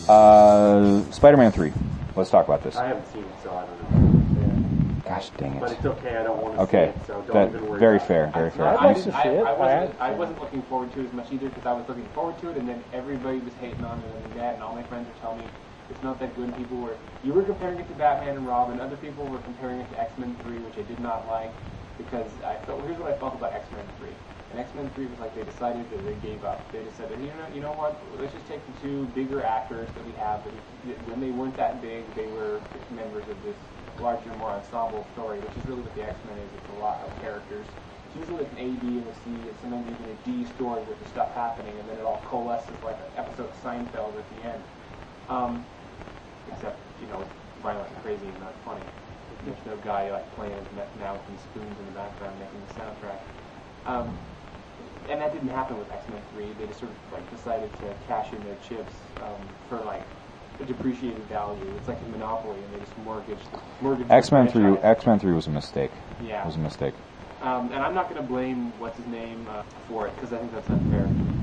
Spider-Man 3. Let's talk about this. I haven't seen it, so I don't know. Gosh dang it. But it's okay, I don't want to see it, so don't even worry very about fair, it. very fair. I wasn't looking forward to it as much either because I was looking forward to it, and then everybody was hating on it on the net, and all my friends were telling me it's not that good. You were comparing it to Batman and Robin. Other people were comparing it to X-Men 3, which I did not like because here's what I felt about X-Men 3. And X-Men 3 was like they decided that they gave up. They just said, you know what? Let's just take the two bigger actors that we have. When they weren't that big, they were members of this larger, more ensemble story, which is really what the X-Men is. It's a lot of characters. It's usually like an A, B, and a C, and sometimes even a D story with the stuff happening, and then it all coalesces like an episode of Seinfeld at the end. Except, it's violent and crazy and not funny. There's no guy like playing his mouth and spoons in the background making the soundtrack. And that didn't happen with X-Men 3. They just sort of like decided to cash in their chips for like a depreciated value. It's like a monopoly, and they just mortgaged X-Men 3 was a mistake. Yeah. It was a mistake. And I'm not going to blame what's his name for it because I think that's unfair.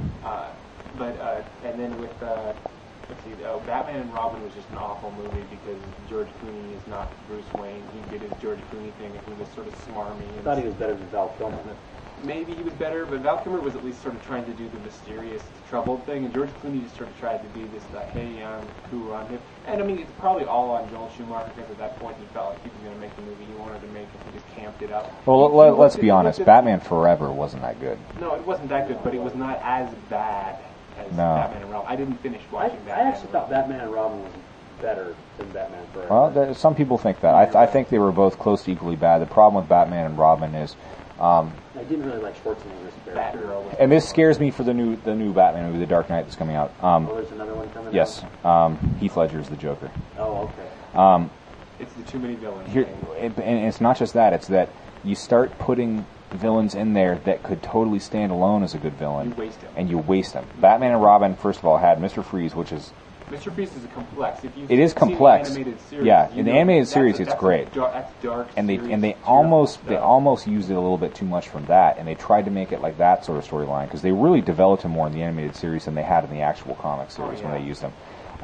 And then with Batman and Robin was just an awful movie because George Clooney is not Bruce Wayne. He did his George Clooney thing, and he was sort of smarmy. I thought he was better than Val Kilmer. Maybe he was better, but Val Kilmer was at least sort of trying to do the mysterious, troubled thing, and George Clooney just sort of tried to do this, like, hey, I'm cool, I'm hip. And I mean, it's probably all on Joel Schumacher because at that point he felt like he was going to make the movie he wanted to make, and he just camped it up. Well, let's be honest. Batman Forever wasn't that good. No, it wasn't that good, but it was not as bad as Batman and Robin. I didn't finish watching Batman. I actually thought Batman and Robin was better than Batman Forever. Well, some people think that. I think they were both close to equally bad. The problem with Batman and Robin is... I didn't really like Schwarzenegger's character. And this scares me for the new Batman movie, The Dark Knight, that's coming out. There's another one coming out? Yes. Heath Ledger is the Joker. Oh, okay. It's the too many villains. And it's not just that. It's that you start putting villains in there that could totally stand alone as a good villain. You waste them. And you waste them. Batman and Robin, first of all, had Mr. Freeze, which is... Mr. Freeze is complex. It is complex. The animated series, yeah, in the animated series, it's great. That's dark. And they almost used it a little bit too much from that, and they tried to make it like that sort of storyline because they really developed him more in the animated series than they had in the actual comic series when they used him.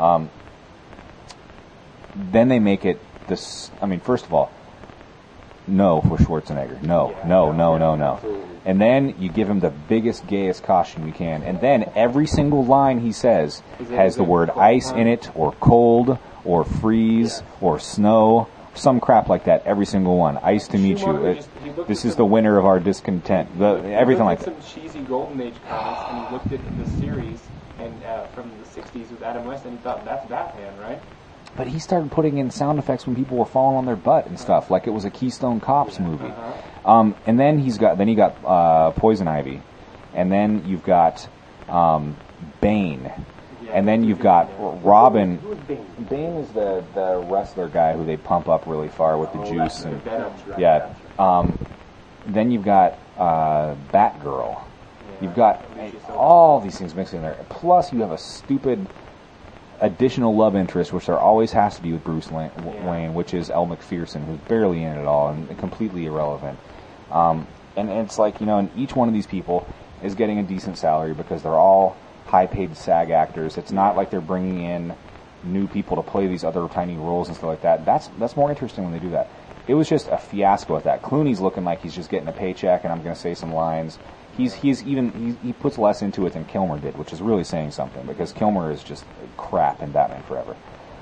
Then they make it this. I mean, first of all, no for Schwarzenegger. No. Absolutely. And then you give him the biggest, gayest costume you can. And then every single line he says has the word ice in it, or cold, or freeze, or snow, some crap like that. Every single one. Ice to meet you. This is the winter of our discontent. Everything like that. He looked at some cheesy Golden Age comics, and he looked at the series and from the 60s with Adam West, and he thought, that's Batman, right? But he started putting in sound effects when people were falling on their butt and stuff, like it was a Keystone Cops movie. And then he got Poison Ivy, and then you've got Bane, and then you've got Robin. Who is Bane? Bane is the wrestler guy who they pump up really far with the juice and yeah. Then you've got Batgirl. You've got all these things mixed in there. Plus, you have a stupid additional love interest, which there always has to be with Bruce Wayne, which is Elle Macpherson, who's barely in it at all and completely irrelevant. And it's like, and each one of these people is getting a decent salary because they're all high-paid SAG actors. It's not like they're bringing in new people to play these other tiny roles and stuff like that. That's more interesting when they do that. It was just a fiasco at that. Clooney's looking like he's just getting a paycheck, and I'm going to say some lines. He puts less into it than Kilmer did, which is really saying something because Kilmer is just crap in Batman Forever.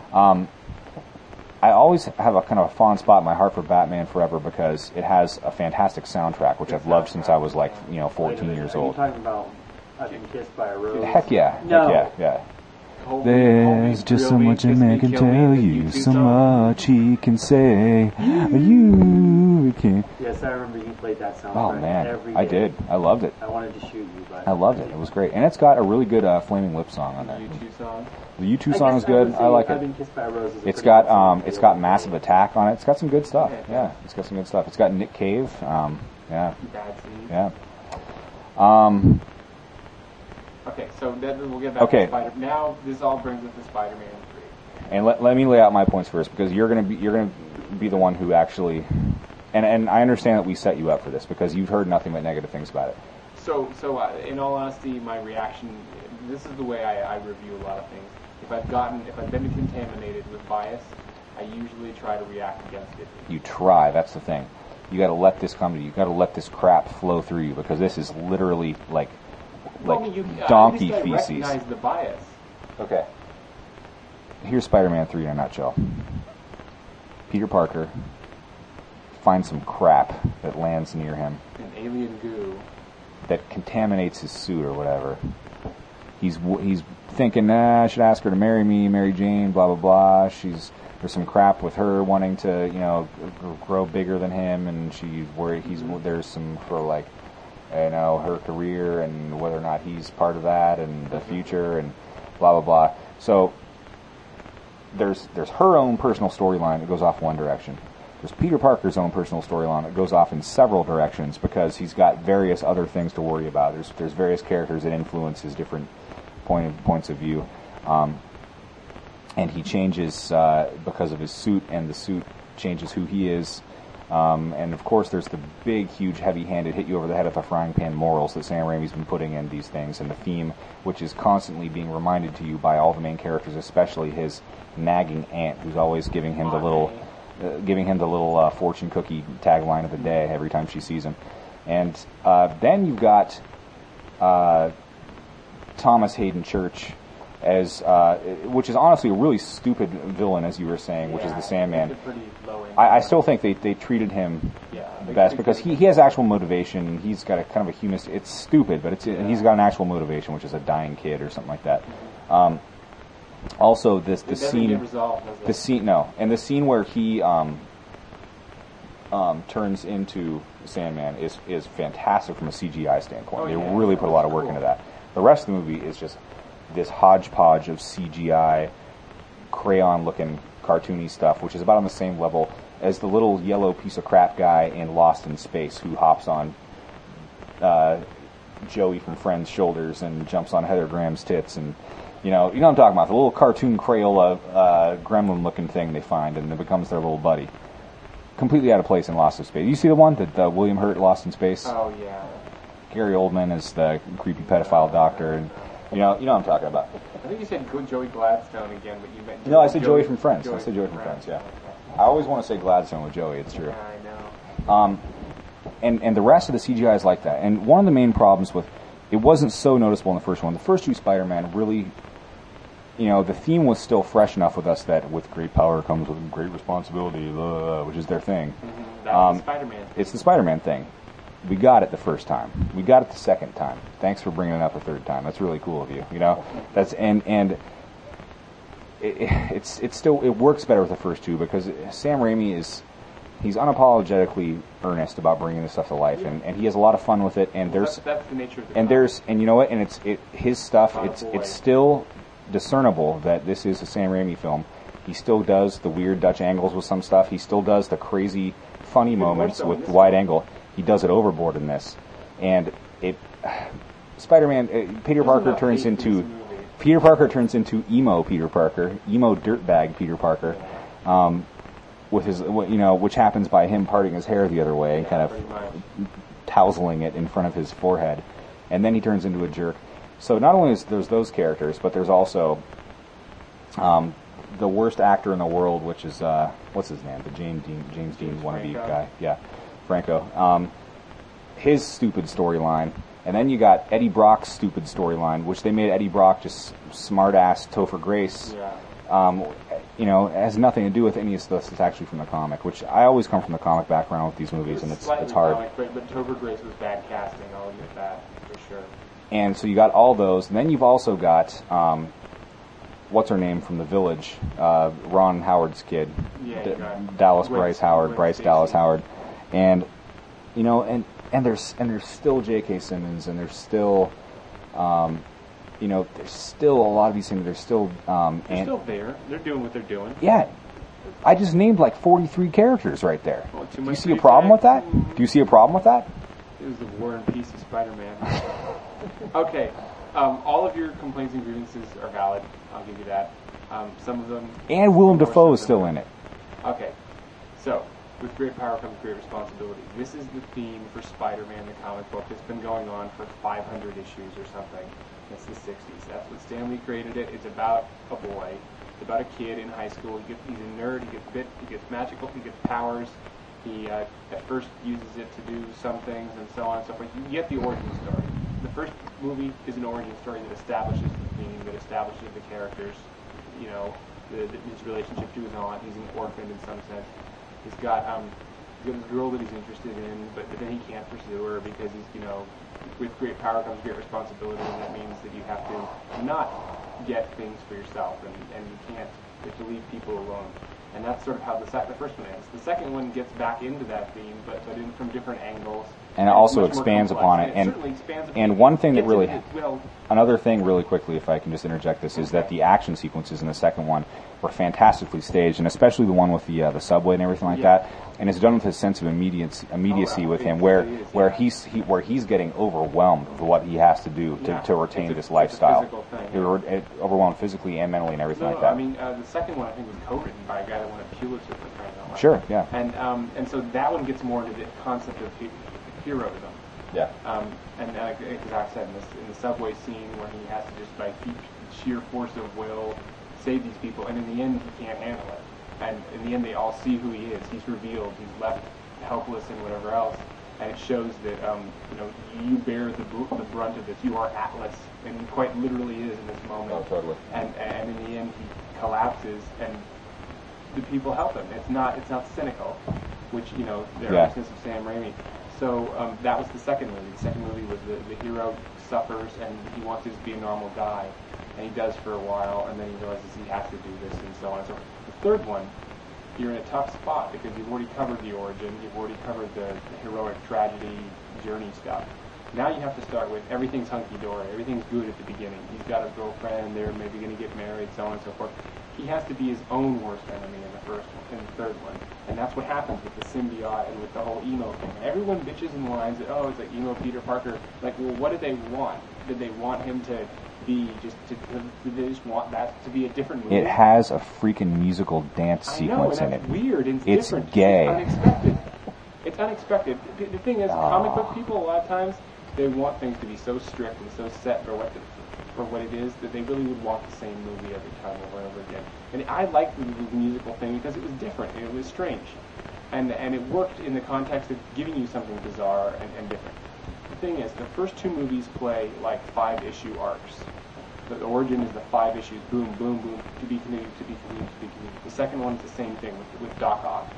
I always have a kind of a fond spot in my heart for Batman Forever because it has a fantastic soundtrack, which I've loved since I was 14 years old. Are you talking about I've Been Kissed by a Rose? Heck yeah. No. Heck yeah. There's just so much a man can tell you, so much he can say. You can. Yes, I remember you played that soundtrack. Oh man, every day. I did. I loved it. I wanted to shoot you, but I loved it. It was great, and it's got a really good Flaming Lips song on there. U2 song. The U2 song is good. I like I've Been it. Kissed by a Rose is a It's pretty good song, got it's too. got Massive Attack on it. It's got some good stuff. Yeah, it's got some good stuff. It's got Nick Cave. Yeah, Bad Seed. yeah. Okay, so then we'll get back to Spider. Now this all brings us to Spider-Man 3. And let me lay out my points first because you're gonna be the one who actually, and I understand that we set you up for this because you've heard nothing but negative things about it. So in all honesty, my reaction. This is the way I review a lot of things. if I've been contaminated with bias, I usually try to react against it. You try. That's the thing. You got to let this come to you. You got to let this crap flow through you because this is literally like donkey at least I feces. recognize the bias. Okay. Here's Spider-Man 3 in a nutshell. Peter Parker finds some crap that lands near him. An alien goo. That contaminates his suit or whatever. He's thinking, I should ask her to marry me, Mary Jane, blah, blah, blah. There's some crap with her wanting to, grow bigger than him, and she's worried there's some for like, her career and whether or not he's part of that and the future and blah, blah, blah. So there's her own personal storyline that goes off one direction. There's Peter Parker's own personal storyline that goes off in several directions because he's got various other things to worry about. There's various characters that influence his different points of view. And he changes because of his suit, and the suit changes who he is. And of course, there's the big, huge, heavy-handed, hit you over the head with a frying pan morals that Sam Raimi's been putting in these things, and the theme, which is constantly being reminded to you by all the main characters, especially his nagging aunt, who's always giving him the little fortune cookie tagline of the day every time she sees him. And then you've got Thomas Hayden Church as which is honestly a really stupid villain, as you were saying, which is the Sandman. I still think they treated him the best because he has actual motivation. He's got a kind of a human. It's stupid, but he's got an actual motivation, which is a dying kid or something like that. Also, the scene and the scene where he turns into Sandman is fantastic from a CGI standpoint. They really put a lot of work into that. The rest of the movie is just this hodgepodge of CGI, crayon-looking, cartoony stuff, which is about on the same level as the little yellow piece of crap guy in Lost in Space who hops on Joey from Friends' shoulders and jumps on Heather Graham's tits, and you know what I'm talking about, the little cartoon Crayola gremlin-looking thing they find, and it becomes their little buddy. Completely out of place in Lost in Space. You see the one that William Hurt Lost in Space? Oh yeah. Gary Oldman is the creepy pedophile doctor, and you know what I'm talking about. I think you said Joey Gladstone again, but you meant No, I said Joey from Friends. I said Joey from Friends. Yeah. I always want to say Gladstone with Joey. It's true. Yeah, I know. And the rest of the CGI is like that. And one of the main problems with it wasn't so noticeable in the first one. The first two Spider-Man really, the theme was still fresh enough with us that with great power comes with great responsibility, which is their thing. Mm-hmm. That's the Spider-Man thing. It's the Spider-Man thing. We got it the first time. We got it the second time. Thanks for bringing it up a third time. That's really cool of you. That's and it's still it works better with the first two because Sam Raimi he's unapologetically earnest about bringing this stuff to life, and he has a lot of fun with it. And that's the nature of the and you know what? And his stuff. It's still discernible that this is a Sam Raimi film. He still does the weird Dutch angles with some stuff. He still does the crazy funny moments with wide angle. He does it overboard in this, and Spider-Man. Peter Parker turns into emo Peter Parker, emo dirtbag Peter Parker, with his which happens by him parting his hair the other way and kind of tousling it in front of his forehead, and then he turns into a jerk. So not only is there's those characters, but there's also the worst actor in the world, which is what's his name, the James Dean wannabe guy, Franco. His stupid storyline, and then you got Eddie Brock's stupid storyline, which they made Eddie Brock just smart-ass Topher Grace. It has nothing to do with any of this. It's actually from the comic, which I always come from the comic background with these movies, and it's hard. Comic, but Topher Grace was bad casting. I'll admit that for sure. And so you got all those, and then you've also got what's her name from The Village, Ron Howard's kid, Dallas Bryce Howard, Bryce Dallas Howard, and and there's still J.K. Simmons, and there's still there's still a lot of these things. There's still they're still there. They're doing what they're doing. Yeah, I just named like 43 characters right there. Well, do you see a problem with that? Do you see a problem with that? It was the War and Peace of Spider-Man. Okay, all of your complaints and grievances are valid. I'll give you that. Some of them. And Willem Dafoe is still in it. Okay, so with great power comes great responsibility. This is the theme for Spider-Man, the comic book. It's been going on for 500 issues or something. It's the 60s. That's what Stan Lee created it. It's about a boy. It's about a kid in high school. He's a nerd. He gets bit. He gets magical. He gets powers. He at first uses it to do some things and so on and so forth. You get the origin story. The first movie is an origin story that establishes the theme, that establishes the characters. You know, his relationship to his aunt. He's an orphan in some sense. He's got this girl that he's interested in, but then he can't pursue her because with great power comes great responsibility, and that means that you have to not get things for yourself, and you have to leave people alone. And that's sort of how the first one ends. The second one gets back into that theme, but from different angles. And it also expands upon it. And one thing that really, another thing really quickly, if I can just interject this, is that the action sequences in the second one were fantastically staged, and especially the one with the subway and everything like that. And it's done with a sense of immediacy with him, where he's getting overwhelmed with what he has to do to retain this lifestyle. Overwhelmed physically and mentally and everything like that. I mean, the second one I think was co-written by a guy that won a Pulitzer for crying out loud. Sure, yeah. And so that one gets more into the concept of heroism. Yeah. And as I said, in the subway scene where he has to just by sheer force of will save these people, and in the end he can't handle it. And in the end they all see who he is. He's revealed. He's left helpless and whatever else. And it shows that you bear the brunt of this. You are Atlas, and he quite literally is in this moment. Oh, totally. And in the end he collapses, and the people help him. It's not cynical, which they're a business of Sam Raimi. So that was the second movie. The second movie was the hero suffers and he wants to just be a normal guy, and he does for a while, and then he realizes he has to do this and so on. So the third one, you're in a tough spot because you've already covered the origin, you've already covered the heroic tragedy journey stuff. Now you have to start with everything's hunky-dory, everything's good at the beginning. He's got a girlfriend, they're maybe going to get married, so on and so forth. He has to be his own worst enemy in the third one. And that's what happens with the symbiote and with the whole emo thing. And everyone bitches and whines that, it's like emo Peter Parker. Like, well, what did they want? Did they want him to be did they just want that to be a different movie? It has a freaking musical dance sequence in it. It's weird and it's different. Gay. It's unexpected. It's unexpected. The thing is, comic book people, a lot of times, they want things to be so strict and so set for what it is that they really would want the same movie every time over and over again. And I liked the musical thing because it was different and it was strange, and it worked in the context of giving you something bizarre and different. The thing is, the first two movies play like 5-issue arcs. The origin is the 5 issues, boom, boom, boom, to be continued, to be continued, to be continued. The second one is the same thing with Doc Ock.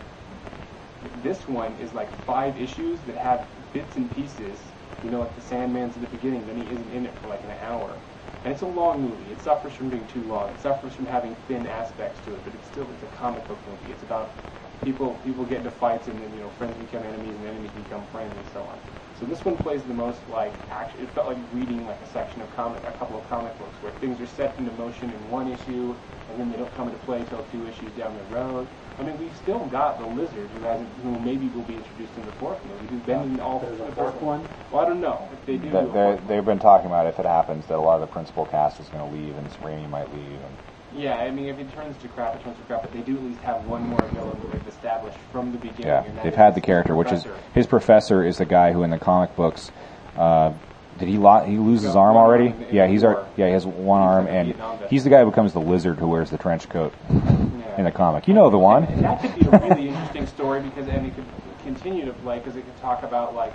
This one is like 5 issues that have bits and pieces. Like the Sandman's at the beginning, then he isn't in it for like an hour. And it's a long movie. It suffers from being too long. It suffers from having thin aspects to it, but it's a comic book movie. It's about people get into fights, and then friends become enemies, and enemies become friends, and so on. So this one plays the most like action. It felt like reading like a section of a couple of comic books, where things are set into motion in one issue, and then they don't come into play until 2 issues down the road. I mean, we've still got the Lizard, who maybe will be introduced in the fourth movie, who's been in all the fourth one. Well, I don't know if they do. They've been talking about if it happens that a lot of the principal cast is going to leave, and Raimi might leave. Yeah, I mean, if it turns to crap, it turns to crap. But they do at least have one more villain that they've established from the beginning. Yeah, they've had the character, which is his professor is the guy who in the comic books. Did he lose his arm already? He has one arm, and he's the guy who becomes the Lizard who wears the trench coat in the comic. You know the one. And that could be a really interesting story because it could continue to play because it could talk about like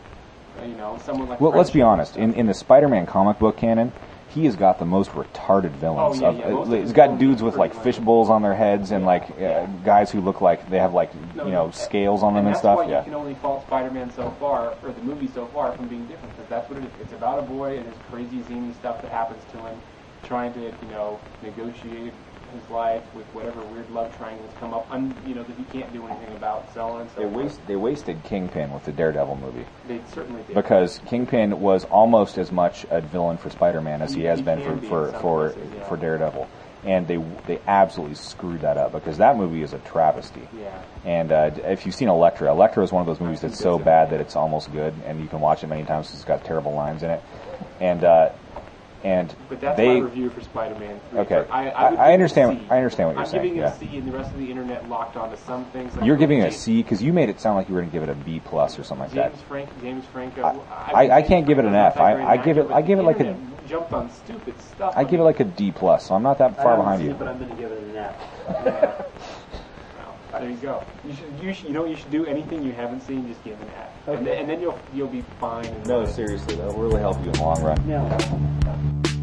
someone like. Well, let's be honest. In the Spider-Man comic book canon, he has got the most retarded villains. He's got dudes with like fish bowls on their heads and like guys who look like they have like scales on them and stuff. That's why you can only fault Spider-Man so far, or the movie so far, from being different, because that's what it is. It's about a boy and his crazy zany stuff that happens to him, trying to negotiate his life with whatever weird love triangles come up, that he can't do anything about, so on and so forth. They wasted Kingpin with the Daredevil movie. They certainly did. Because Kingpin was almost as much a villain for Spider-Man as he has been for Daredevil. And they absolutely screwed that up because that movie is a travesty. Yeah. And if you've seen Elektra is one of those movies that's so bad that it's almost good, and you can watch it many times because it's got terrible lines in it. And But that's they my review for Spider-Man 3. okay. I understand. I understand what you're saying. I'm giving it Yeah. a C, and the rest of the internet locked onto some things. Like You're giving it a C because you made it sound like you were going to give it a B plus or something like that. James Franco. I can't give it an F. I give it like a. Jumped on stupid stuff. I give it like a D plus, so I'm not that far behind you. But I'm going to give it an F. Well, there you go. You know what you should do? Anything you haven't seen, just give an F, Okay. and then you'll be fine. No, seriously, that'll really help you in the long run. Now,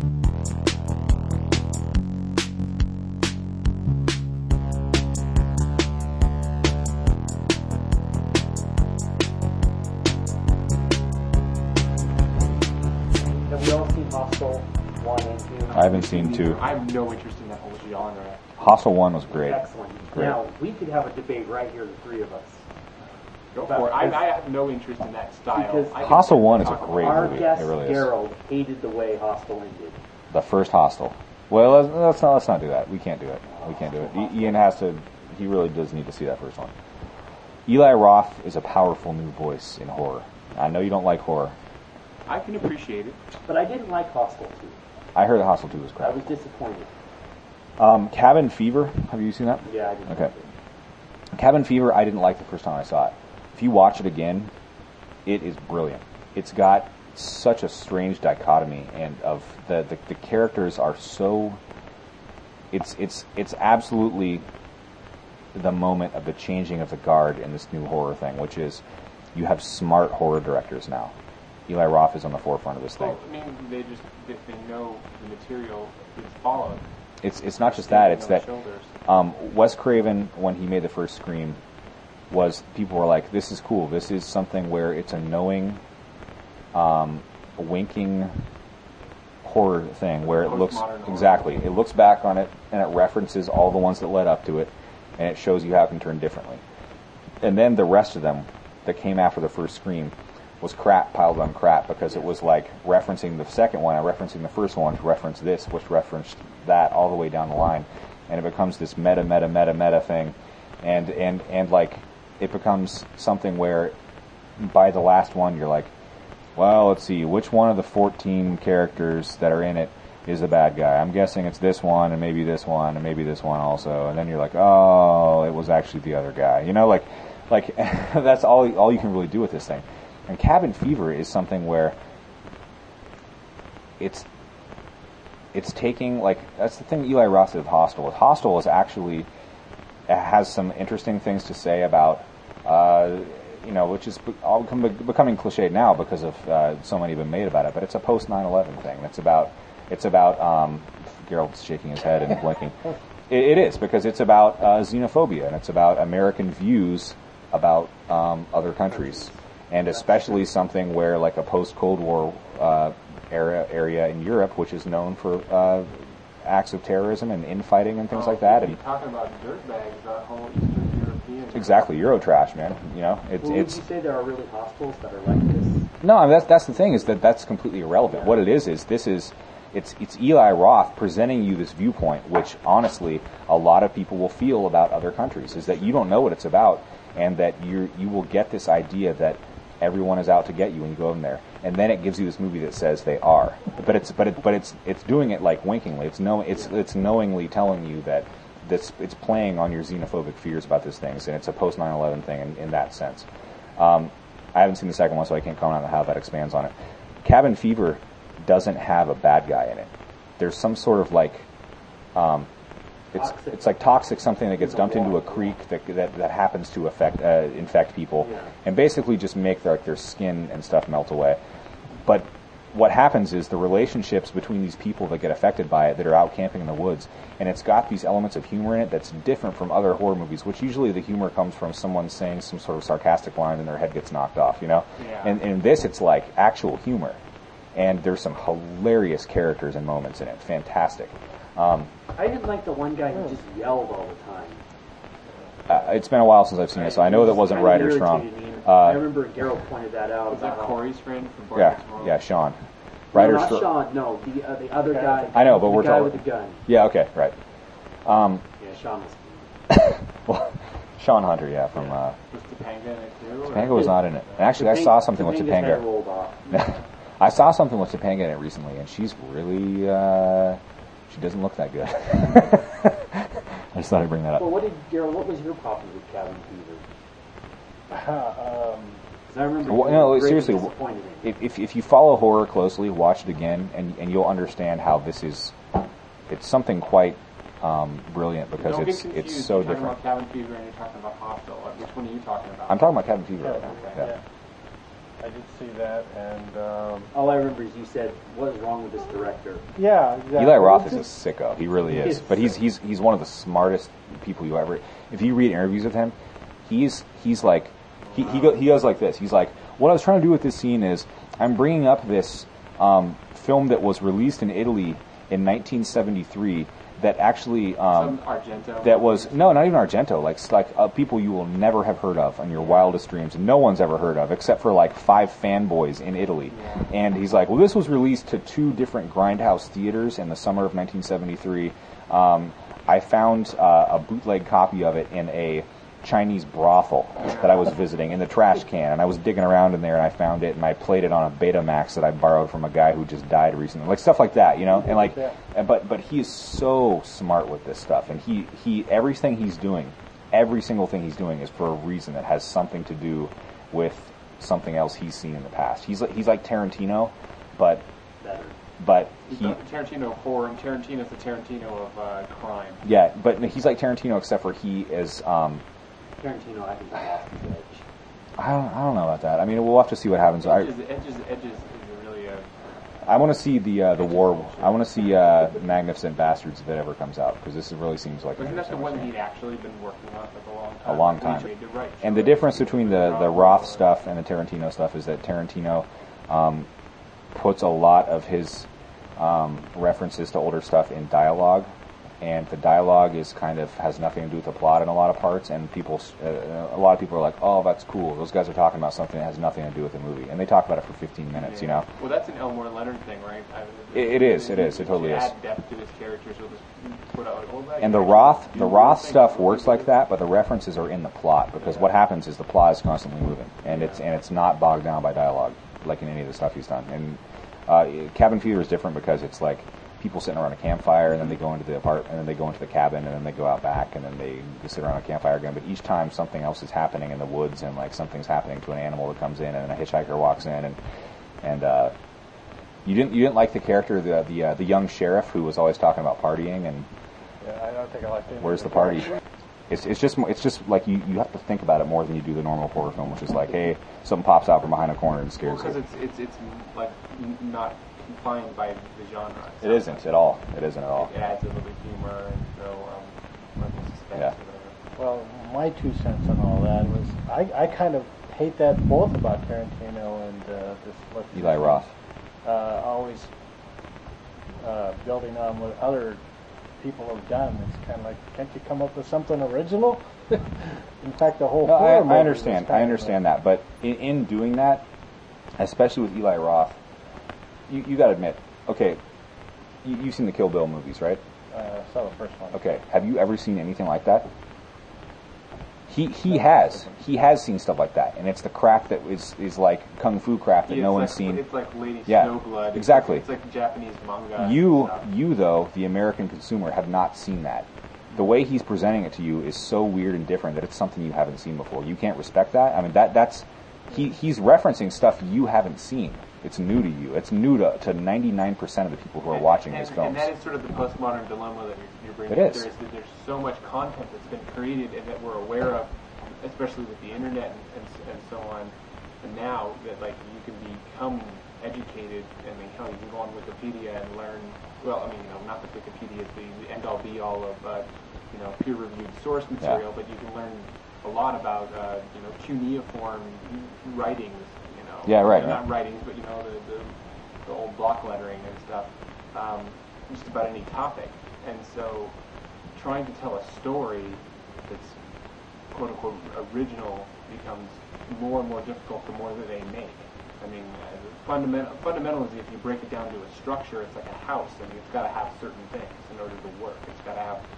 have we all seen Hostel 1 and 2? I haven't seen 2. I have no interest in that whole genre. Hostel 1 was great. Excellent. Great. Now, we could have a debate right here, the three of us. Go for it. I have no interest in that style. Because Hostel 1 is a great Our movie. guest, It really is. Gerald, hated the way Hostel ended. The first Hostel. Well, let's not do that. We can't do it. We can't do it. Ian has to. He really does need to see that first one. Eli Roth is a powerful new voice in horror. I know you don't like horror. I can appreciate it. But I didn't like Hostel 2. I heard that Hostel 2 was I crap. was disappointed. Cabin Fever. Have you seen that? Yeah, I didn't Okay. like it. Cabin Fever, I didn't like the first time I saw it. If you watch it again, it is brilliant. It's got such a strange dichotomy, and of the characters are so. It's absolutely the moment of the changing of the guard in this new horror thing, which is you have smart horror directors now. Eli Roth is on the forefront of this thing. Well, I mean, they know the material is followed. It's not just that. It's that Shoulders. Wes Craven, when he made the first Scream, people were like, "This is cool. This is something where it's a knowing, winking horror thing where it looks exactly. It looks back on it and it references all the ones that led up to it, and it shows you how it can turn differently. And then the rest of them that came after the first Scream was crap piled on crap because it was like referencing the second one and referencing the first one to reference this, which referenced that all the way down the line, and it becomes this meta thing, and like it becomes something where by the last one you're like, well, let's see, which one of the 14 characters that are in it is the bad guy? I'm guessing it's this one and maybe this one and maybe this one also, and then you're like, oh, it was actually the other guy, you know, like that's all you can really do with this thing. And Cabin Fever is something where it's taking, like, that's the thing Eli Roth did with Hostel. Hostel is actually has some interesting things to say about, which is all becoming cliched now because of so many have been made about it. But it's a post 9/11 thing. It's about Gerald's shaking his head and blinking. It is because it's about xenophobia, and it's about American views about other countries. And especially something where, like, a post-Cold War area in Europe, which is known for acts of terrorism and infighting and things like that. And talking about dirtbags, that whole Eastern European. Exactly, Eurotrash, man. You know, Would you say there are really hostels that are like this? No, I mean, that's the thing, is that's completely irrelevant. Yeah. What it is it's Eli Roth presenting you this viewpoint, which honestly a lot of people will feel about other countries, is that you don't know what it's about, and that you will get this idea that everyone is out to get you when you go in there, and then it gives you this movie that says they are, but it's doing it like winkingly. It's knowingly telling you that it's playing on your xenophobic fears about these things, and it's a post 9/11 thing in that sense. I haven't seen the second one, so I can't comment on how that expands on it. Cabin Fever doesn't have a bad guy in it. There's some sort of like it's like toxic something that gets dumped into a creek that happens to infect people, and basically just make their skin and stuff melt away. But what happens is the relationships between these people that get affected by it, that are out camping in the woods, and it's got these elements of humor in it that's different from other horror movies, which usually the humor comes from someone saying some sort of sarcastic line and their head gets knocked off, you know? Yeah. And in this, it's like actual humor. And there's some hilarious characters and moments in it. Fantastic. I didn't like the one guy who just yelled all the time. It's been a while since I've seen it, so I know that wasn't right or strong. I remember Gerald pointed that out. Was that Corey's friend from Boy Yeah, Meets World? yeah, Sean. No, not Sean. No, the other guy. I know, but the we're guy talking with the gun. Yeah, okay, right. Yeah, Sean was. Well, Sean Hunter, yeah, from. Was Topanga in it too? Topanga was not in it. And actually, I saw something with Topanga's head Topanga. rolled off. I saw something with Topanga in it recently, and she's really, she doesn't look that good. I just thought I'd bring that up. Well, what was your problem with Cabin Fever? Because I remember seriously, if you follow horror closely, watch it again, and you'll understand how this is. It's something quite brilliant because it's so different. You're talking about Cabin Fever and you're talking about Hostel. Which one are you talking about? I'm talking about Cabin Fever right now. Okay. Yeah. I did see that, and all I remember is you said, "What is wrong with this director?" Yeah, exactly. Eli Roth is a sicko. He really is. But he's one of the smartest people you ever. If you read interviews with him, he's like he goes like this. He's like, what I was trying to do with this scene is I'm bringing up this film that was released in Italy in 1973 that actually Some Argento. that was not even Argento, like people you will never have heard of in your wildest dreams. No one's ever heard of except for like 5 fanboys in Italy. Yeah. And he's like, well, this was released to 2 different Grindhouse theaters in the summer of 1973. I found a bootleg copy of it in a Chinese brothel that I was visiting in the trash can, and I was digging around in there, and I found it, and I played it on a Betamax that I borrowed from a guy who just died recently, like stuff like that, you know. And like, but he is so smart with this stuff, and he everything he's doing, every single thing he's doing is for a reason that has something to do with something else he's seen in the past. He's like Tarantino, but Better. but He's he. not the Tarantino of horror, and Tarantino's the Tarantino of crime. Yeah, but he's like Tarantino, except for he is. Tarantino, I think, lost his edge. I don't know about that. I mean, we'll have to see what happens. Edges is really a... I want to see the war. I want to see Magnificent Bastards if it ever comes out, because this really seems like. Isn't that the one he'd actually been working on for a long time? A long time. Right. And the difference between the Roth stuff and the Tarantino stuff is that Tarantino puts a lot of his references to older stuff in dialogue, and the dialogue is has nothing to do with the plot in a lot of parts, and a lot of people are like, oh, that's cool. Those guys are talking about something that has nothing to do with the movie, and they talk about it for 15 minutes, you know? Well, that's an Elmore Leonard thing, right? It is, it totally is. Add depth to his characters, so just put out, and the Roth stuff works like that, but the references are in the plot, because what happens is the plot is constantly moving, and it's not bogged down by dialogue, like in any of the stuff he's done. And Cabin Fever is different because it's like people sitting around a campfire, and then they go into the apartment, and then they go into the cabin, and then they go out back, and then they sit around a campfire again. But each time something else is happening in the woods, and like something's happening to an animal that comes in, and a hitchhiker walks in, and you didn't like the character, the young sheriff who was always talking about partying, and yeah, I don't think I liked it. Where's the party? It's just like you have to think about it more than you do the normal horror film, which is like, hey, something pops out from behind a corner and scares you. Because it's like not confined by the genre. It isn't at all. It isn't at all. It adds a little bit of humor and so suspense. Yeah. Well, my 2 cents on all that was I kind of hate that both about Tarantino and this Eli Roth. Always building on what other people have done. It's kind of like, can't you come up with something original? In fact, the whole I understand that, but in doing that, especially with Eli Roth, you got to admit, okay, you've seen the Kill Bill movies, right? Saw the first one. Okay, have you ever seen anything like that? He has seen stuff like that, and it's the crap that is like kung fu crap that no one's seen. It's like Lady Yeah, Snowblood. exactly. It's like Japanese manga. You though, the American consumer, have not seen that. The way he's presenting it to you is so weird and different that it's something you haven't seen before. You can't respect that. I mean, that's he's referencing stuff you haven't seen. It's new to you. It's new to 99% of the people who are watching these films. And that is sort of the postmodern dilemma that you're bringing It up. is. There's so much content that's been created and that we're aware of, especially with the internet and so on. And now that like you can become educated, and you can go on Wikipedia and learn. Well, I mean, not that Wikipedia is the end all be all of peer-reviewed source material, but you can learn a lot about cuneiform writings. Yeah, right. Not writings, but the old block lettering and stuff. Just about any topic. And so, trying to tell a story that's quote unquote original becomes more and more difficult the more that they make. I mean, fundamentally, if you break it down to a structure, it's like a house. I mean, it's got to have certain things in order to work. It's got to have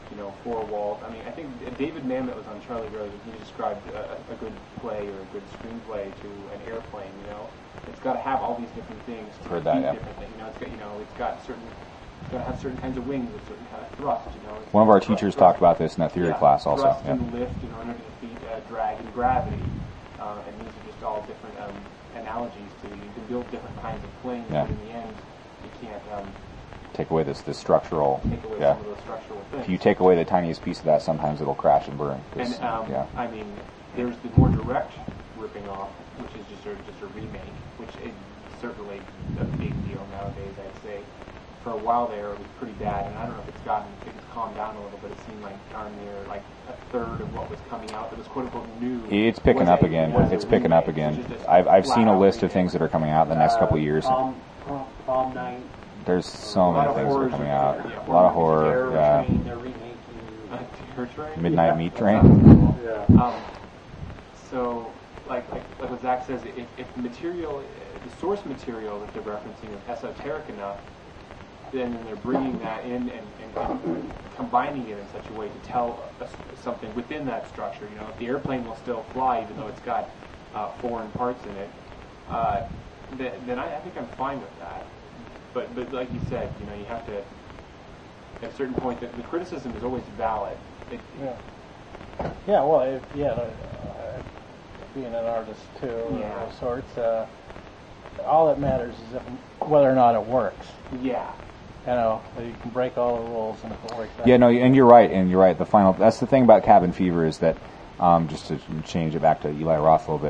four walls. I mean, I think David Mamet was on Charlie Rose, and he described a good play or a good screenplay to an airplane. It's got to have all these different things to Heard that, yeah. different things. It's got to have certain kinds of wings with certain kind of thrust. One of our teachers talked about this in that theory class also. Thrust Yeah. and lift in order to defeat drag and gravity, and these are just all different analogies to you can build different kinds of planes, Yeah. but in the end, you can't Take away this structural. take away Yeah. some of those structural things. If you take away the tiniest piece of that, sometimes it'll crash and burn. And Yeah. I mean, there's the more direct ripping off, which is just a remake, which is certainly a big deal nowadays. I'd say for a while there it was pretty bad, and I don't know if it's calmed down a little, but it seemed like darn near like a third of what was coming out that was quote unquote new. It's picking up again. It's picking up again. I've seen a list of things that are coming out in the next couple of years. Prom Night. There's so many things that are coming out. Yeah. A lot of horror. Yeah. Train, they're remaking. Terror Train? Midnight Meat Train. Yeah. So, like what Zach says, if the material, the source material that they're referencing is esoteric enough, then they're bringing that in and combining it in such a way to tell us something within that structure. If the airplane will still fly, even though it's got foreign parts in it, then I think I'm fine with that. But like you said, you have to, at a certain point, the criticism is always valid. Yeah, well, being an artist too, of sorts, all that matters is whether or not it works. Yeah. You can break all the rules and if it works. Yeah, no, and you're right. That's the thing about Cabin Fever is that, just to change it back to Eli Roth a little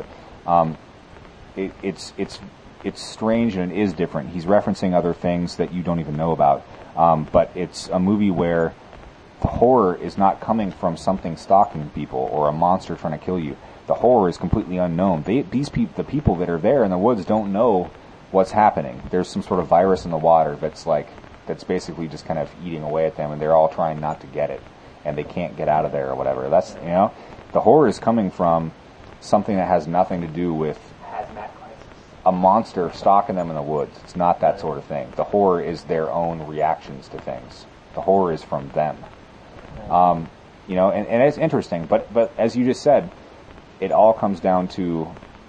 bit, it's strange and it is different. He's referencing other things that you don't even know about. But it's a movie where the horror is not coming from something stalking people or a monster trying to kill you. The horror is completely unknown. The people that are there in the woods don't know what's happening. There's some sort of virus in the water that's basically just kind of eating away at them, and they're all trying not to get it, and they can't get out of there or whatever. That's the horror is coming from something that has nothing to do with Hazmat crisis. a monster stalking them in the woods. It's not that sort of thing. The horror is their own reactions to things. The horror is from them. And it's interesting, but as you just said, it all comes down to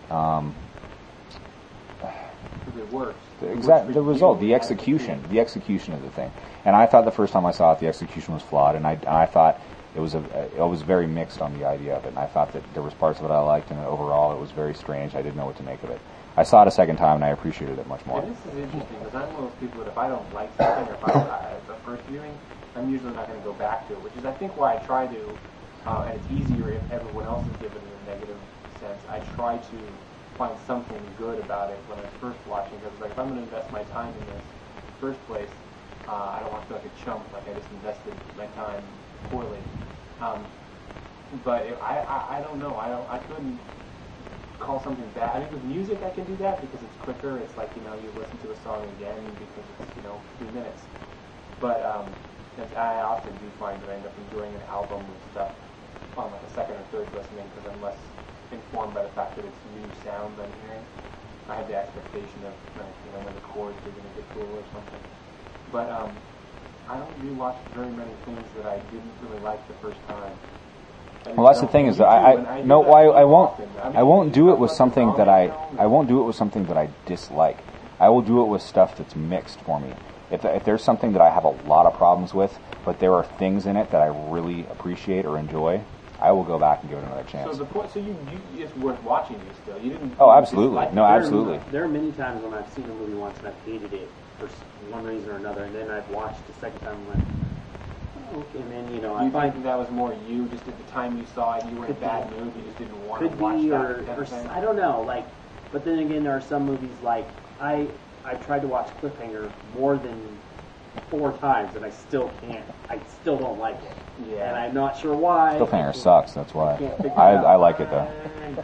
It works. the result, the execution of the thing. And I thought the first time I saw it, the execution was flawed, and I thought it was very mixed on the idea of it. And I thought that there was parts of it I liked, and overall it was very strange. I didn't know what to make of it. I saw it a second time, and I appreciated it much more. And this is interesting because I'm one of those people that if I don't like something, or if the first viewing, I'm usually not going to go back to it, which is I think why I try to, and it's easier if everyone else is giving it a negative sense. I try to find something good about it when I'm first watching, because if I'm going to invest my time in this first place, I don't want to feel like a chump, like I just invested my time poorly. But I don't know. I couldn't call something bad. I think with music I can do that because it's quicker. It's like, you listen to a song again because it's, 3 minutes. But I often do find that I end up enjoying an album with stuff on like a second or third listening because I'm less informed by the fact that it's new sounds I'm hearing. I have the expectation of, when the chords are going to get cool or something. But I don't rewatch very many things that I didn't really like the first time. Well, that's the thing is that I won't do it with something that I won't do it with something that I dislike. I will do it with stuff that's mixed for me. If there's something that I have a lot of problems with, but there are things in it that I really appreciate or enjoy, I will go back and give it another chance. So the point, you it's worth watching you still. You didn't. Oh, absolutely. No, absolutely. There are many times when I've seen a movie once and I've hated it for one reason or another, and then I've watched the second time and went, okay, and then I find that was more you. Just at the time you saw it, you were in a bad mood. You just didn't want to watch that. I don't know. But then again, there are some movies like I tried to watch Cliffhanger more than 4 times, and I still can't. I still don't like it. Yeah. And I'm not sure why. Cliffhanger sucks. That's why. I like it though.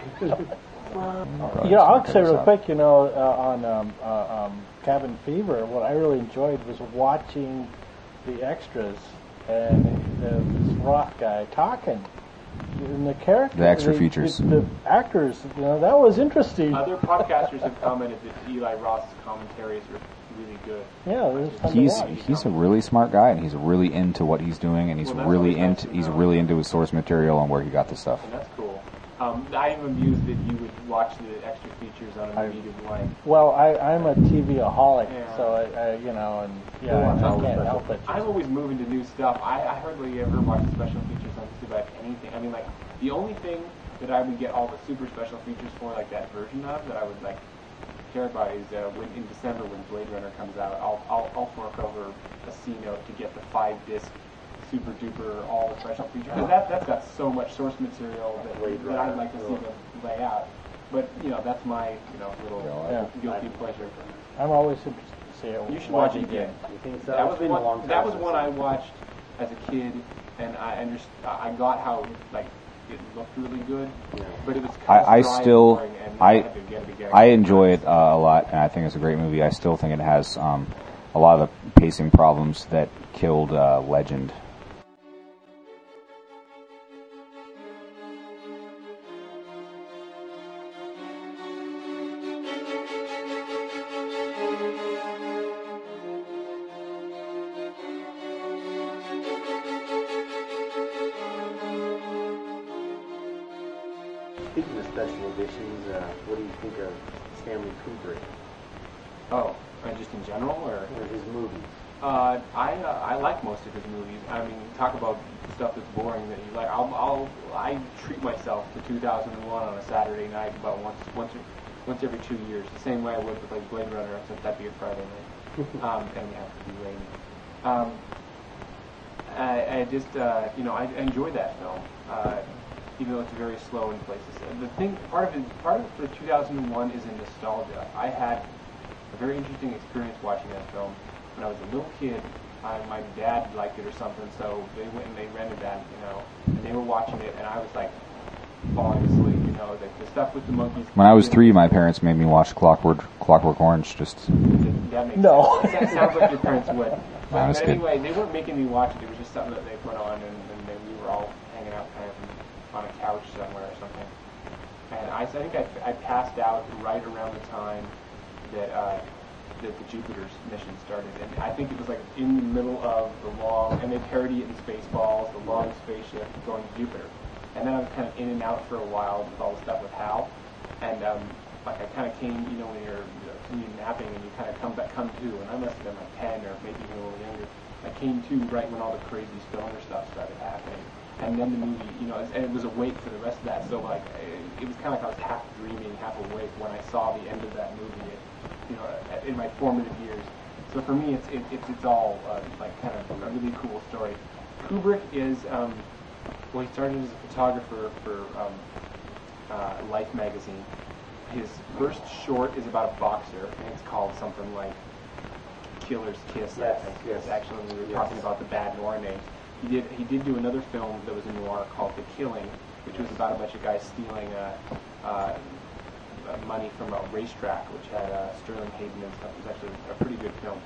I'll say real quick. On Cabin Fever, what I really enjoyed was watching the extras and this Roth guy talking. And the character, the extra features, the actors, that was interesting. Other podcasters have commented that Eli Roth's commentary is really good. Yeah, it was fun to watch. He's a really smart guy, and he's really into what he's doing, and he's really into his source material and where he got the stuff. And that's cool. I am amused that you would watch the extra features on a movie you like. Well, I'm a TV-aholic, Yeah. so I can't help it. I'm always moving to new stuff. I hardly ever watch the special features on just about anything. I mean, like, the only thing that I would get all the super special features for, like that version of, that I would like care about is when in December when Blade Runner comes out, I'll fork over a C note to get the 5-disc super duper all the special features. Because that's got so much source material that I'd like to see them lay out. But that's my little guilty pleasure. I'm always interested to see it. You should watch it again. You think so? That was It's been a long time. that was since one I I watched as a kid, and I got how it looked really good, but it was kind I of dry still- and boring, and I- had to get it again. I enjoy it a lot, and I think it's a great movie. I still think it has a lot of the pacing problems that killed Legend. Speaking of special editions, what do you think of Stanley Kubrick Oh, just in general, or and his movies? I like most of his movies. I mean, talk about stuff that's boring that you like. I treat myself to 2001 on a Saturday night about once every 2 years, the same way I would with like Blade Runner, except that'd be a Friday night, and we have to be rainy. I just I enjoy that film, even though it's very slow in places. The thing, part of it for 2001 is in nostalgia. I had a very interesting experience watching that film. When I was a little kid, my dad liked it or something, so they went and they rented that, and they were watching it, and I was like falling asleep, like the stuff with the monkeys. When I was 3, my parents made me watch Clockwork Orange. That makes No. sense. That sounds like your parents would. I was But good. anyway, they weren't making me watch it. It was just something that they put on, and then we were all hanging out kind of on a couch somewhere or something. And I think I passed out right around the time that the Jupiter's mission started. And I think it was like in the middle of the long, and they parody it in Spaceballs, the long spaceship going to Jupiter. And then I was kind of in and out for a while with all the stuff with Hal. And I kind of came, when you're napping and you kind of come to, and I must have been like 10 or maybe even a little younger. I came to right when all the crazy stoner stuff started happening. And then the movie, and it was awake for the rest of that. So like, it was kind of like I was half dreaming, half awake when I saw the end of that movie. In my formative years. So for me, it's all like kind of a really cool story. Kubrick is he started as a photographer for Life magazine. His first short is about a boxer, and it's called something like Killer's Kiss. Yes, I think. yes. Actually, when we were talking about the bad noir names, he did do another film that was a noir called The Killing, which was about a bunch of guys stealing money from a racetrack, which had Sterling Hayden and stuff. It was actually a pretty good film.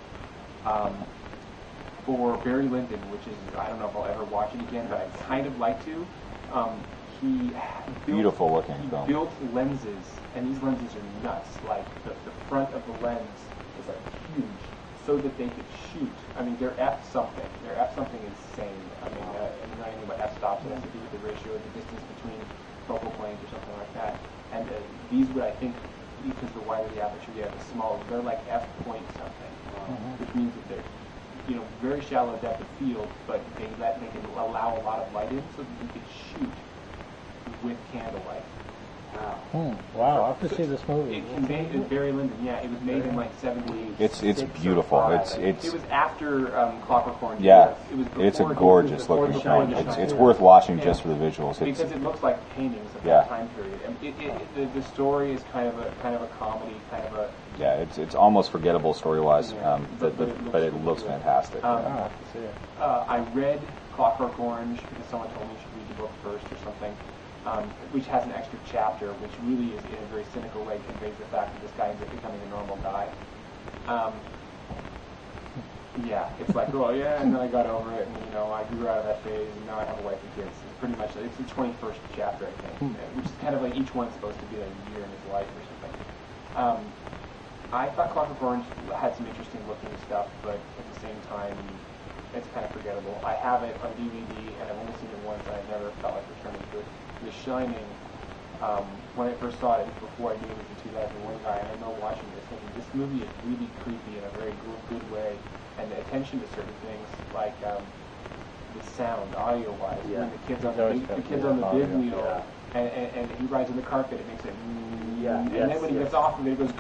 For Barry Lyndon, which is, I don't know if I'll ever watch it again, but I'd kind of like to. He Beautiful looking film. built lenses, and these lenses are nuts. Like the front of the lens is like huge, so that they could shoot. I mean, they're f-something. They're f-something insane. I mean, I'm not even about f-stops. It has to do with the ratio of the distance between focal planes or something like that. And these would, I think, because the wider the aperture, you have the smaller. They're like f-point something, which means that they're very shallow depth of field, but they can allow a lot of light in, so that you can shoot with candlelight. Wow, I have to see this movie. It's Barry Lyndon. Yeah, it was made in like 76. It's beautiful. It was after Clockwork Orange. Yeah, it was it's a before- gorgeous before looking the film. Shine. It's worth watching just for the visuals. Because it looks like paintings of Yeah. that time period. And the story is kind of a comedy, kind of a. Yeah, it's almost forgettable story-wise, Yeah. but it looks fantastic. I have to see it. I read Clockwork Orange because someone told me you should read the book first or something, which has an extra chapter, which really is in a very cynical way conveys the fact that this guy ends up becoming a normal guy. Yeah, it's like, oh yeah, and then I got over it, and I grew out of that phase, and now I have a wife and kids. It's pretty much, it's the 21st chapter, I think, which is kind of like each one's supposed to be like a year in his life or something. I thought Clockwork Orange had some interesting looking stuff, but at the same time, it's kind of forgettable. I have it on DVD, and I've only seen it once, and I never felt like returning to it. The Shining, when I first saw it, before I knew it was a 2001 guy, and I know watching this thinking, this movie is really creepy in a very good way, and the attention to certain things, like the sound, audio-wise, when the kid's on the big wheel, and he rides on the carpet, it makes it and then when he gets off of it, it goes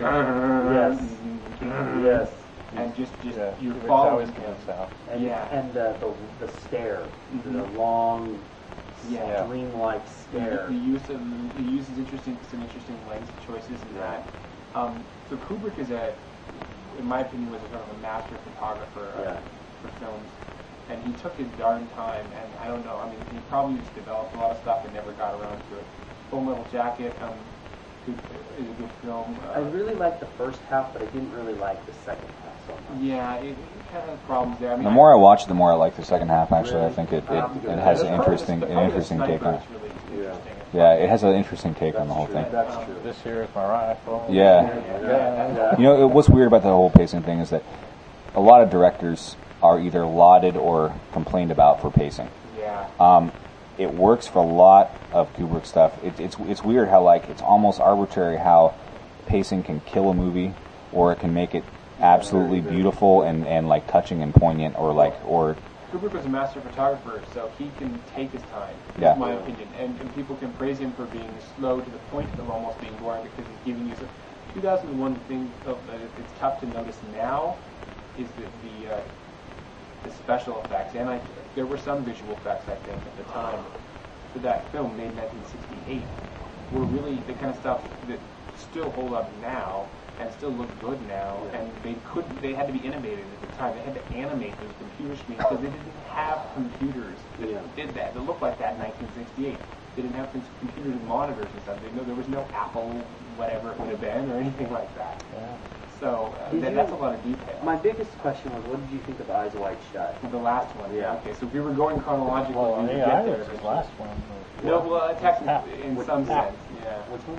yes. And just you're following him. And the stare, the long, dreamlike stare. The use is interesting. Some interesting lens choices in that. So Kubrick is in my opinion, was a kind of a master photographer for films. And he took his darn time, and I don't know, I mean, he probably just developed a lot of stuff and never got around to it. Full Metal Jacket is a good film. I really liked the first half, but I didn't really like the second half so much. Yeah, it kind of has problems there. I mean, the more I watch it, the more I like the second half, actually. Really? I think it has an interesting take on it. Yeah, it has an interesting take on the whole thing. That's true. This here is my rifle. Yeah. You know, what's weird about the whole pacing thing is that a lot of directors are either lauded or complained about for pacing. Yeah. It works for a lot of Kubrick stuff. It's weird how it's almost arbitrary how pacing can kill a movie, or it can make it absolutely beautiful and like touching and poignant, or Kubrick was a master photographer, so he can take his time. Yeah. In my opinion, and people can praise him for being slow to the point of almost being boring because he's giving you some. 2001 thing that it's tough to notice now is that the special effects, and there were some visual effects, I think, at the time for that film made in 1968 were really the kind of stuff that still hold up now and still look good now, and they had to be innovative at the time. They had to animate those computer screens because they didn't have computers that did that looked like that in 1968. They didn't have computers and monitors and stuff. There was no Apple, whatever it would have been, or anything like that. Yeah. So that's a lot of detail. My biggest question was, what did you think of Eyes Wide Shut? The last one. Yeah. Okay, so if we were going chronologically, we would AI get there. was his last one. No, well, technically, in some sense, yeah. Which one?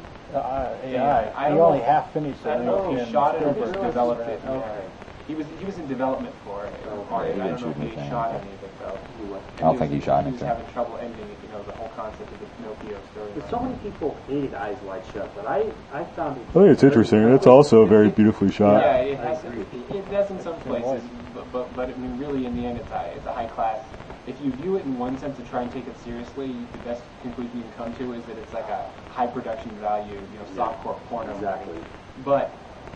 AI. He only half finished it. I don't know if he shot it or just Really? developed it. Okay. Yeah. He was in development for it. Okay. I don't know if he shot any of it though. I don't think he shot anything. He was anything. having trouble ending it, the whole concept of the Pinocchio story. But so many people hated Eyes Wide Shut, but I found it. I think it's interesting. It's also very beautifully shot. Yeah, it does in some places, but I mean, really, in the end, it's a high class. If you view it in one sense and try and take it seriously, the best conclusion you can come to is that it's like a high production value, softcore porno. Exactly. But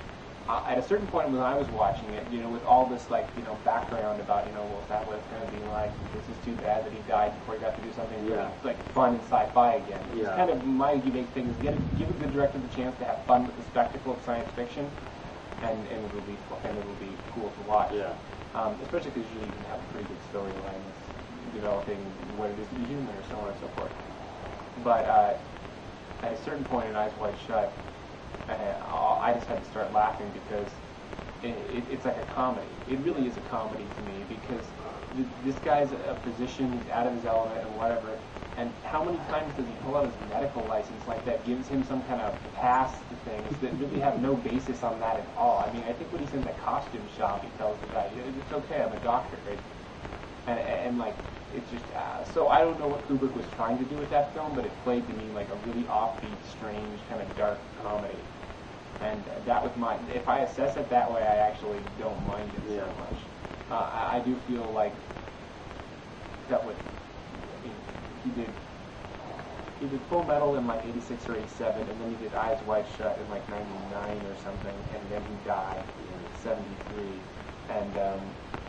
at a certain point when I was watching it, with all this background about, well, is that what it's going to be like? This is too bad that he died before he got to do something really fun and sci-fi again. It's kind of my unique thing is give a good director the chance to have fun with the spectacle of science fiction, and it'll be cool to watch. Yeah. Especially because usually you can have a pretty good storyline that's developing what it is to be human or so on and so forth. But at a certain point in Eyes Wide Shut, I just had to start laughing because it's like a comedy. It really is a comedy to me because this guy's a physician, he's out of his element and whatever, and how many times does he pull out his medical license like that, gives him some kind of pass to things that really have no basis on that at all. I mean, I think when he's in the costume shop, he tells the guy, it's okay, I'm a doctor, right? And it's just, so I don't know what Kubrick was trying to do with that film, but it played to me like a really offbeat, strange, kind of dark comedy. And that was if I assess it that way, I actually don't mind it so much. I do feel like that he did Full Metal in like 86 or 87, and then he did Eyes Wide Shut in like 99 or something, and then he died in 73. And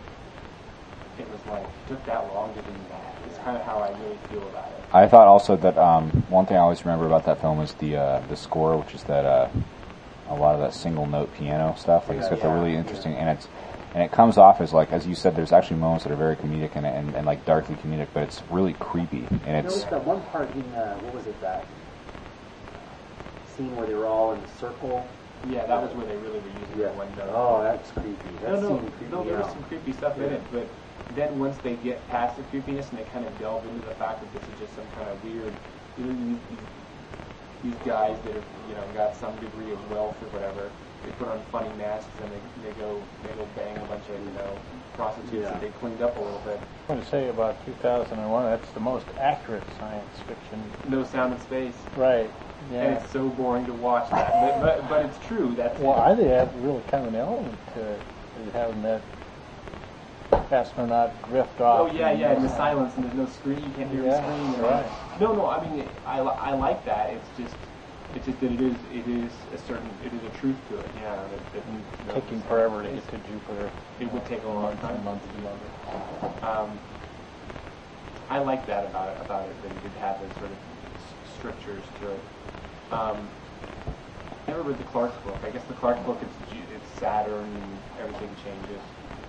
it was like, it took that long to do that. It's kind of how I really feel about it. I thought also that one thing I always remember about that film is the score, which is that a lot of that single note piano stuff. Like it's got the really interesting, and it comes off as as you said, there's actually moments that are very comedic and like darkly comedic, but it's really creepy. And it's that one part in what was it, that scene where they were all in a circle. Yeah, that was where they really were using the window. Oh, that's creepy. No, there was some creepy stuff in it, but then once they get past the creepiness and they kind of delve into the fact that this is just some kind of weird, these guys that have, got some degree of wealth or whatever. They put on funny masks and they go bang a bunch of prostitutes that they cleaned up a little bit. I want to say about 2001. That's the most accurate science fiction. No sound in space. Right. Yeah. And it's so boring to watch that, but it's true. I think that's really kind of an element to it, having that astronaut drift off. Oh yeah, and the silence and there's no screen. You can't hear the screen. Right. No. I mean, I like that. It's just that it is a truth to it. Yeah. Taking forever to get to Jupiter. It would take a long time. Months and months. I like that about it that it did have those sort of strictures to it. Never read the Clark book. I guess the Clark book it's Saturn and everything changes.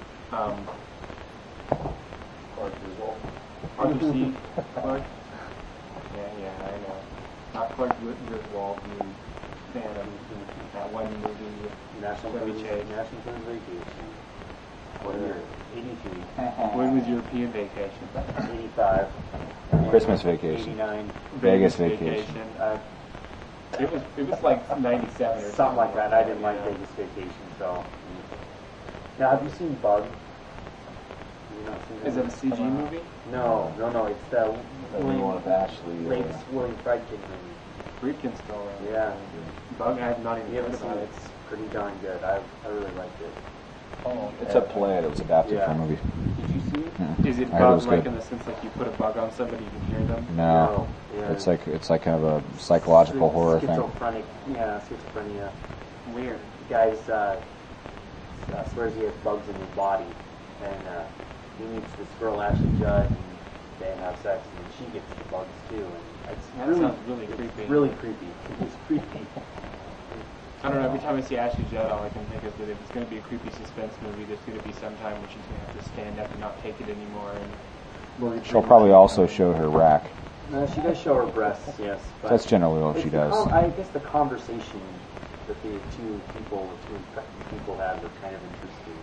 Clark Griswold. Arthur C. Clarke. Yeah, I know. Not Clark Griswold, the fan of that one movie with National Chevy Chase. National Friends Vacation. What year? 83. When was European Vacation? 85. Christmas Vacation. 89. Vegas Vacation. It was like 97 or something like that. I didn't like Vegas Vacation, so. Now, have you seen Bug? Have you not seen that? Is it a CG movie? No. It's the One with Ashley. William Friedkin movie. Friedkin's still around. Yeah. Bug, I have not even heard It's about it. pretty darn good. I really liked it. It's a play that was adapted for a movie. Did you see it? Yeah. Is it I heard it was bug like good. in the sense like you put a bug on somebody, you can hear them? No. Yeah. It's like kind of a psychological horror thing. Schizophrenia. Weird. The guy's swears he has bugs in his body, and he meets this girl Ashley Judd, and they have sex, and she gets the bugs too. And it's That really, sounds really creepy. Really creepy. It's creepy. I don't know, every time I see Ashley Judd, all I can think is that if it's going to be a creepy suspense movie, there's going to be some time when she's going to have to stand up and not take it anymore. And She'll probably also show her rack. She does show her breasts, yes. But That's generally what she does. I guess the conversation that the two infected people had was kind of interesting.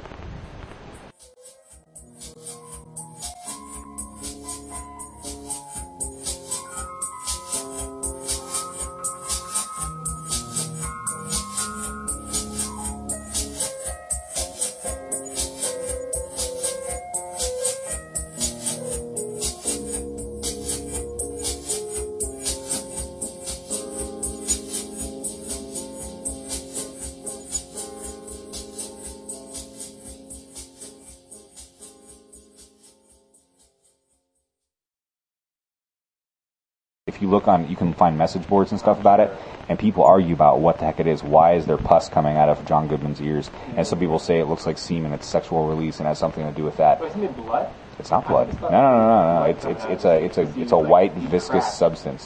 If you look on, you can find message boards and stuff about it, and people argue about what the heck it is. Why is there pus coming out of John Goodman's ears? And some people say it looks like semen, it's sexual release, and has something to do with that. isn't it blood? It's not blood. No. It's a white viscous substance.